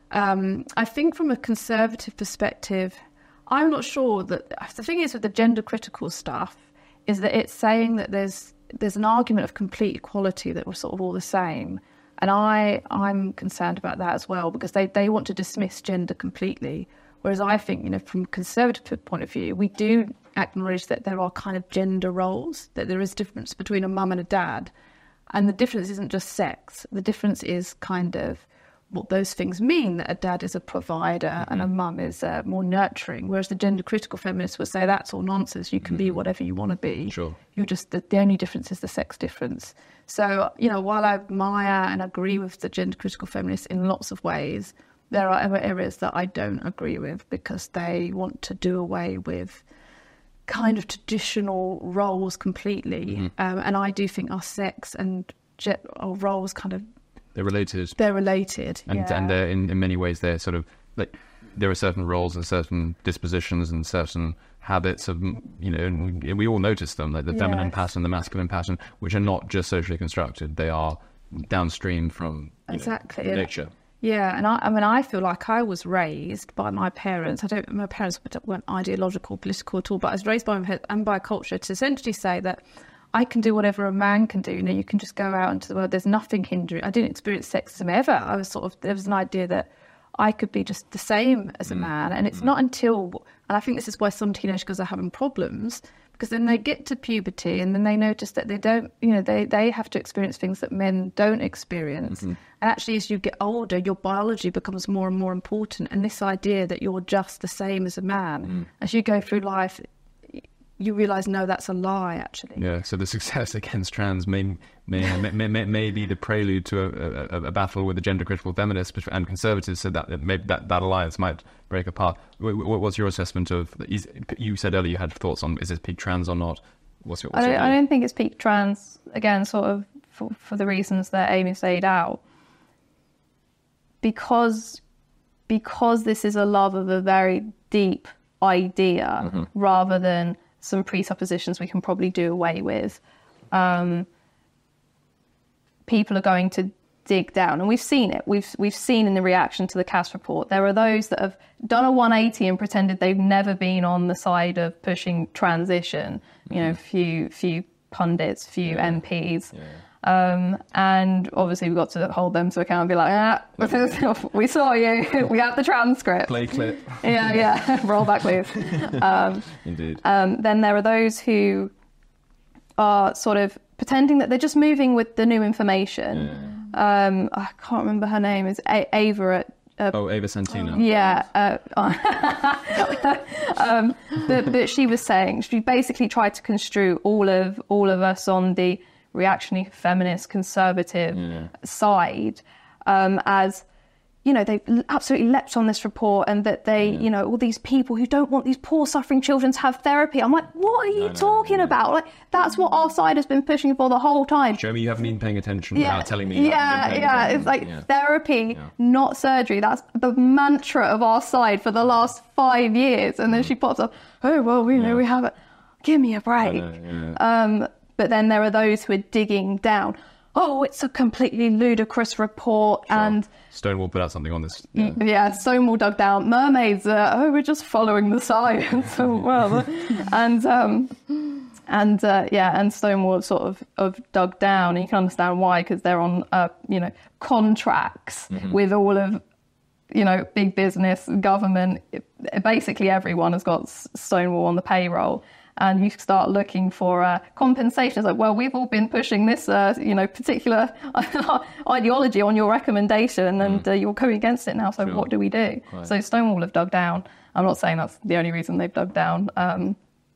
um, I think from a conservative perspective, I'm not sure that the thing is with the gender critical stuff is that it's saying that there's there's an argument of complete equality, that we're sort of all the same. And I, I'm concerned about that as well, because they, they want to dismiss gender completely. Whereas I think, you know, from a conservative point of view, we do acknowledge that there are kind of gender roles, that there is difference between a mum and a dad. And the difference isn't just sex. The difference is kind of what those things mean, that a dad is a provider mm-hmm. and a mum is uh, more nurturing, whereas the gender critical feminists would say that's all nonsense. You can mm-hmm. be whatever you want to be. Sure. You're just the, the only difference is the sex difference. So, you know, while I admire and agree with the gender critical feminists in lots of ways, there are other areas that I don't agree with, because they want to do away with kind of traditional roles completely. Mm-hmm. Um, and I do think our sex and ge- our roles kind of They're related. They're related, and yeah. and they're in, in many ways they're sort of like there are certain roles and certain dispositions and certain habits of, you know, and we, we all notice them, like the yes. feminine pattern, the masculine pattern, which are not just socially constructed. They are downstream from exactly know, nature. Yeah, and I, I mean, I feel like I was raised by my parents. I don't. My parents weren't ideological, political at all, but I was raised by them and by culture to essentially say that I can do whatever a man can do. You know, you can just go out into the world. There's nothing hindering. I didn't experience sexism ever. I was sort of, there was an idea that I could be just the same as a man. And it's not until, and I think this is why some teenage girls are having problems, because then they get to puberty and then they notice that they don't, you know, they, they have to experience things that men don't experience. Mm-hmm. And actually, as you get older, your biology becomes more and more important. And this idea that you're just the same as a man, mm. as you go through life, you realise, no, that's a lie, actually. Yeah, so the success against trans may may, may, may, may be the prelude to a, a, a battle with the gender-critical feminists and conservatives, so that maybe that, that alliance might break apart. What, what's your assessment of... Is, you said earlier you had thoughts on, is this peak trans or not? What's your, what's I, don't, your I don't think it's peak trans, again, sort of for, for the reasons that Amy's laid out. Because, because this is a love of a very deep idea, mm-hmm. rather than some presuppositions we can probably do away with. Um, people are going to dig down, and we've seen it. We've we've seen in the reaction to the Cass report, there are those that have done a one eighty and pretended they've never been on the side of pushing transition. You know, few few pundits, few yeah. M Ps. Yeah. Um, and obviously we've got to hold them to account and be like, ah, we saw you, we have the transcript. Play clip. Yeah, yeah, roll back please. Um, Indeed. Um, then there are those who are sort of pretending that they're just moving with the new information. Yeah. Um, I can't remember her name, it's a- Ava at Uh, oh, Ava Santino. Yeah. Uh, um, but, but she was saying, she basically tried to construe all of all of us on the reactionary, feminist, conservative yeah. side um, as, you know, they've absolutely leapt on this report, and that they, yeah. you know, all these people who don't want these poor suffering children to have therapy. I'm like, what are you no, talking no, yeah. about? Like, that's what our side has been pushing for the whole time. Show me you haven't been paying attention yeah. without telling me you yeah, haven't been paying yeah. attention. It's like yeah. therapy, yeah. not surgery. That's the mantra of our side for the last five years. And then mm. she pops up, oh, well, we yeah. know we have it. Give me a break. Know, yeah. Um, but then there are those who are digging down. Oh, it's a completely ludicrous report. Sure. And Stonewall put out something on this. Yeah, yeah Stonewall dug down. Mermaids, uh, oh, we're just following the science. oh, well, and um, and uh, yeah, and Stonewall sort of, of dug down. And you can understand why, because they're on, uh, you know, contracts mm-hmm. with all of, you know, big business, government. Basically, everyone has got Stonewall on the payroll. And you start looking for uh, compensation. It's like, well, we've all been pushing this, uh, you know, particular ideology on your recommendation, and mm. uh, you're going against it now. So sure. what do we do? Right. So Stonewall have dug down. I'm not saying that's the only reason they've dug down, um,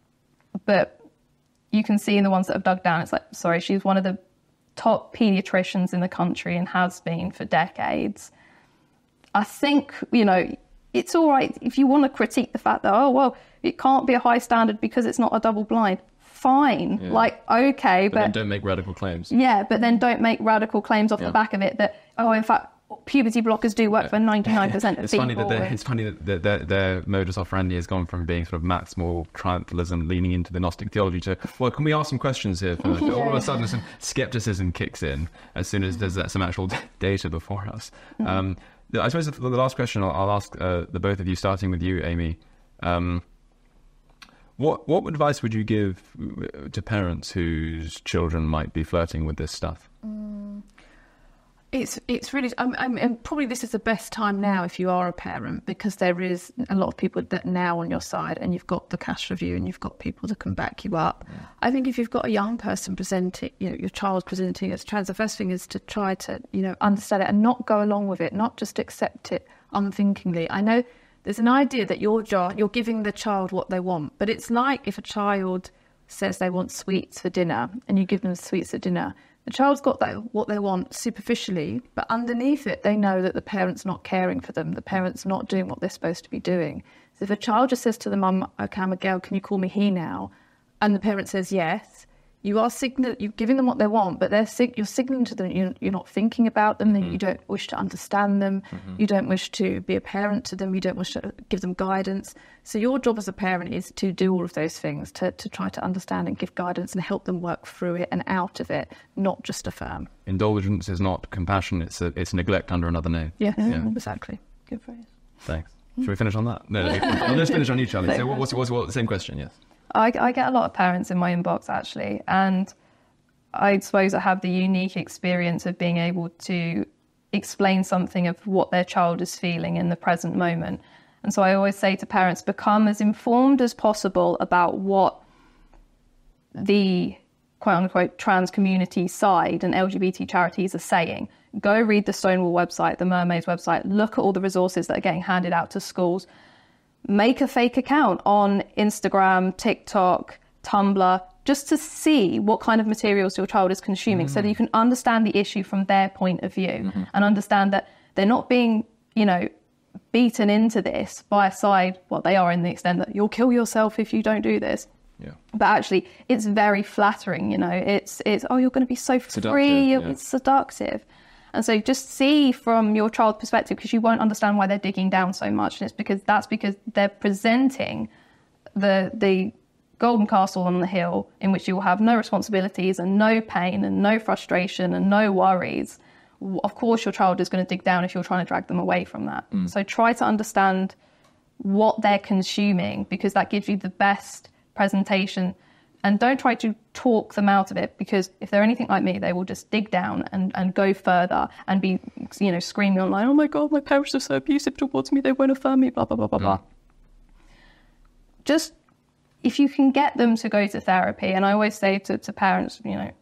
but you can see in the ones that have dug down, it's like, sorry, she's one of the top paediatricians in the country and has been for decades. I think, you know, it's all right if you want to critique the fact that, oh, well, it can't be a high standard because it's not a double blind. Fine. Yeah. Like, okay, but... But then don't make radical claims. Yeah, but then don't make radical claims off yeah. the back of it that, oh, in fact, puberty blockers do work yeah. for ninety-nine percent of it's people. Funny that it's funny that their, their modus operandi has gone from being sort of maximal triumphalism, leaning into the Gnostic theology, to, well, can we ask some questions here? For, yeah. All of a sudden, some skepticism kicks in as soon as there's some actual data before us. Mm-hmm. Um, I suppose the last question I'll, I'll ask uh, the both of you, starting with you, Amy. Um, what what advice would you give to parents whose children might be flirting with this stuff? Mm. It's it's really, I'm, I'm, and probably this is the best time now if you are a parent, because there is a lot of people that now on your side, and you've got the Cass review and you've got people that can back you up. Yeah. I think if you've got a young person presenting, you know, your child's presenting as trans, the first thing is to try to, you know, understand it and not go along with it, not just accept it unthinkingly. I know there's an idea that you're, you're giving the child what they want, but it's like if a child says they want sweets for dinner and you give them sweets at dinner. The child's got that, what they want superficially, but underneath it, they know that the parent's not caring for them. The parent's not doing what they're supposed to be doing. So if a child just says to the mum, okay, I'm a girl, can you call me he now? And the parent says yes, you are signal, you're giving them what they want, but they're sig- you're signaling to them you're, you're not thinking about them, mm-hmm. you don't wish to understand them, mm-hmm. you don't wish to be a parent to them, you don't wish to give them guidance. So your job as a parent is to do all of those things, to, to try to understand and give guidance and help them work through it and out of it, not just affirm. Indulgence is not compassion, it's a, it's neglect under another name. Yes, yeah, exactly. Good phrase. Thanks. Should we finish on that? No, no let's finish on you, Charlie. So what's, what's, what's the same question, yes? I, I get a lot of parents in my inbox, actually, and I suppose I have the unique experience of being able to explain something of what their child is feeling in the present moment. And so I always say to parents, become as informed as possible about what the quote unquote trans community side and L G B T charities are saying. Go read the Stonewall website, the Mermaids website, look at all the resources that are getting handed out to schools. Make a fake account on Instagram, TikTok, Tumblr, just to see what kind of materials your child is consuming, mm. so that you can understand the issue from their point of view, mm-hmm. and understand that they're not being, you know, beaten into this by a side. Well, they are in the extent that you'll kill yourself if you don't do this. Yeah. But actually, it's very flattering, you know. It's, it's oh, you're going to be so seductive, free. yeah. It's seductive. And so just see from your child's perspective, because you won't understand why they're digging down so much. And it's because that's because they're presenting the the golden castle on the hill in which you will have no responsibilities and no pain and no frustration and no worries. Of course, your child is going to dig down if you're trying to drag them away from that. Mm. So try to understand what they're consuming, because that gives you the best presentation. And don't try to talk them out of it, because if they're anything like me, they will just dig down and, and go further and be, you know, screaming online, oh my God, my parents are so abusive towards me, they won't affirm me, blah, blah, blah, blah, blah. Just, if you can get them to go to therapy, and I always say to, to parents, you know,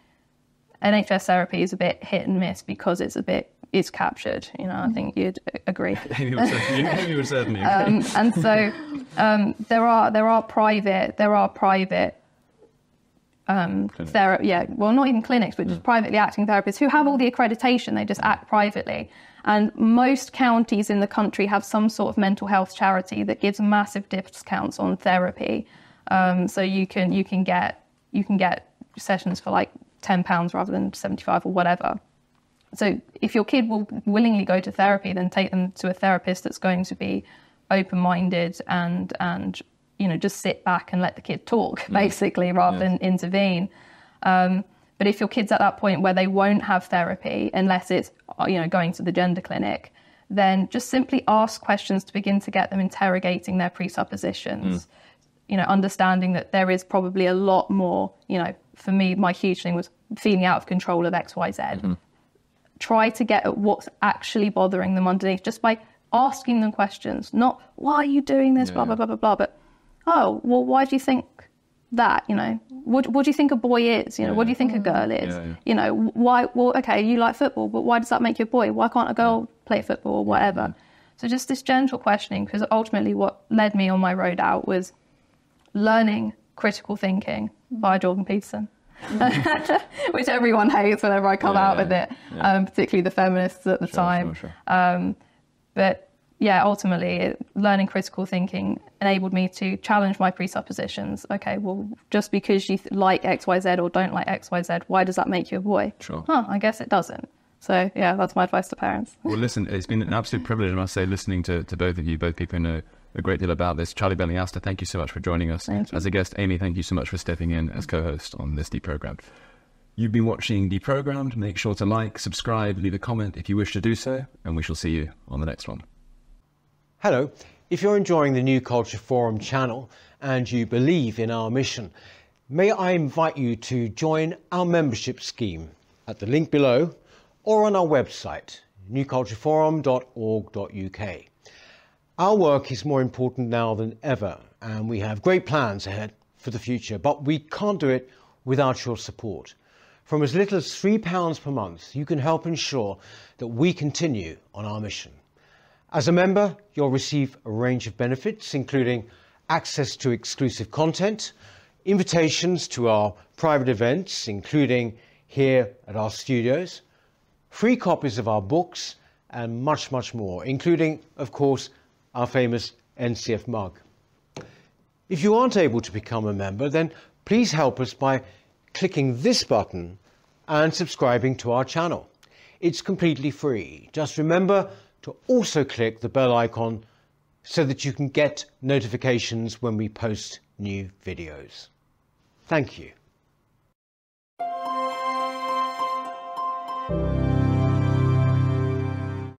N H S therapy is a bit hit and miss because it's a bit, it's captured, you know, I think you'd agree. Amy would certainly, Amy would certainly agree. Um, and so um, there are there are private, there are private um, therapy, yeah, well, not even clinics, but just yeah. privately acting therapists who have all the accreditation, they just act privately. And most counties in the country have some sort of mental health charity that gives massive discounts on therapy. Um, so you can you can get you can get sessions for like ten pounds rather than seventy-five or whatever. So if your kid will willingly go to therapy, then take them to a therapist that's going to be open-minded and and you know just sit back and let the kid talk, mm. basically, rather yes. than intervene. Um, But if your kid's at that point where they won't have therapy unless it's, you know, going to the gender clinic, then just simply ask questions to begin to get them interrogating their presuppositions. Mm. You know, understanding that there is probably a lot more, you know, for me, my huge thing was feeling out of control of X, Y, Z. Mm-hmm. Try to get at what's actually bothering them underneath just by asking them questions, not, why are you doing this, yeah, blah, blah, blah, blah, blah, but, oh, well, why do you think that, you know, what, what do you think a boy is, you know, yeah, what do you think a girl is, yeah, yeah. you know, why, well, okay, you like football, but why does that make you a boy? Why can't a girl yeah. play football or whatever? Yeah. So just this gentle questioning, because ultimately what led me on my road out was learning critical thinking by Jordan Peterson, which everyone hates whenever I come yeah, out yeah, with it, yeah. um, particularly the feminists at the sure, time. Sure, sure. Um, but yeah, ultimately, it, learning critical thinking enabled me to challenge my presuppositions. Okay, well, just because you th- like X, Y, Z or don't like X, Y, Z, why does that make you a boy? Sure. Huh, I guess it doesn't. So, yeah, that's my advice to parents. Well, listen, it's been an absolute privilege, I must say, listening to, to both of you, both people who know a great deal about this. Charlie Bentley-Asta, thank you so much for joining us. As a guest, Amy, thank you so much for stepping in as co-host on this Deprogrammed. You've been watching Deprogrammed. Make sure to like, subscribe, leave a comment if you wish to do so, and we shall see you on the next one. Hello, if you're enjoying the New Culture Forum channel and you believe in our mission, may I invite you to join our membership scheme at the link below or on our website, new culture forum dot org dot U K. Our work is more important now than ever, and we have great plans ahead for the future, but we can't do it without your support. From as little as three pounds per month, you can help ensure that we continue on our mission. As a member, you'll receive a range of benefits, including access to exclusive content, invitations to our private events, including here at our studios, free copies of our books, and much, much more, including, of course, our famous N C F mug. If you aren't able to become a member, then please help us by clicking this button and subscribing to our channel. It's completely free. Just remember to also click the bell icon so that you can get notifications when we post new videos. Thank you.